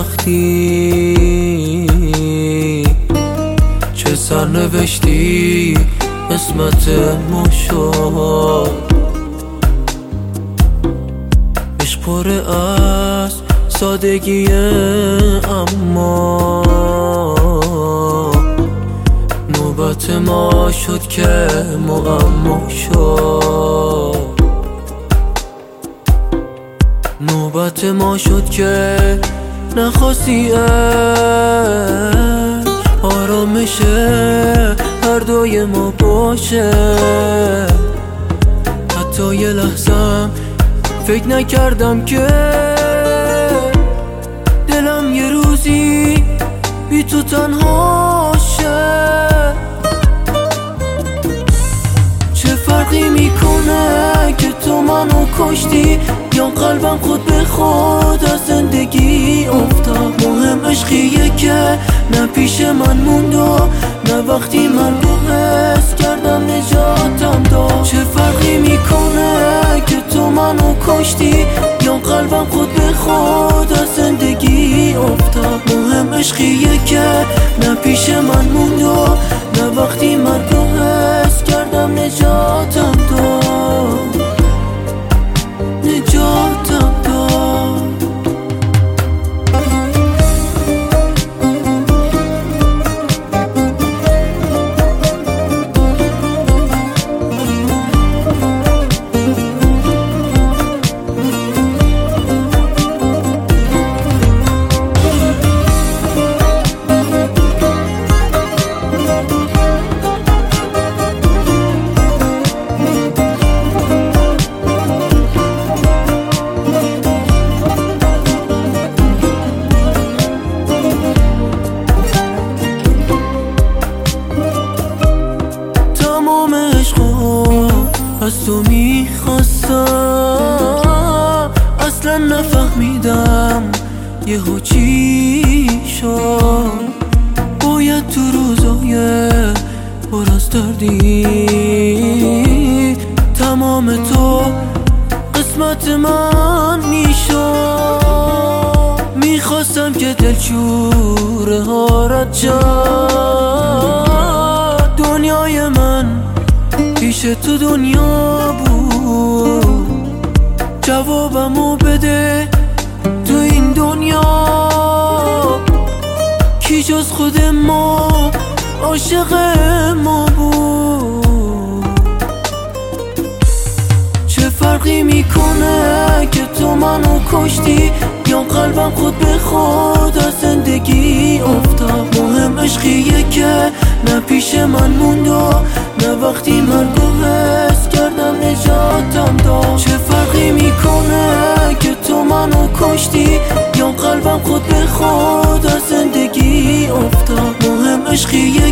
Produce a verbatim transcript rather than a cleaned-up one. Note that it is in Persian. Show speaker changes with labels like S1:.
S1: سختی چه سرنوشتی قسمت ما شد. عشق پر از سادگیه اما نوبت ما شد که معما شد. نوبت ما شد که نخواستی آرامش هر دوی ما باشه. حتی یه لحظم فکر نکردم که دلم یه روزی بی تو تنها شه. چه فرقی میکنه که تو منو کشتی یا قلبم خود به خود از زندگی افتاد. مهم عشقیه که نه پیش من موند و نه وقتی من رو حس کردم نجاتم داد. چه فرقی میکنه که تو منو کشتی یا قلبم خود به خود از زندگی افتاد. مهم عشقیه که نه پیش من موند و نه وقتی من رو حس کردم نجاتم داد. نجاتم داد. از تو میخواستم اصلا نفهمیدم یهو چی شد. باید تو روزای پر از دردی تمام تو قسمت من میشد. میخواستم که دلشوره ها را جد دنیای من پیش تو دنیا بود. جوابمو بده تو این دنیا کی جز خود ما عاشق ما بود. چه فرقی میکنه که تو منو کشتی یا قلبم خود به خود از زندگی افتاد. مهم عشقیه که نه پیش من موند و نه وقتی من رو حس کردم نجاتم داد. چه فرقی میکنه که تو منو کشتی یا قلبم خود به خود از زندگی افتاد. مهم عشقیه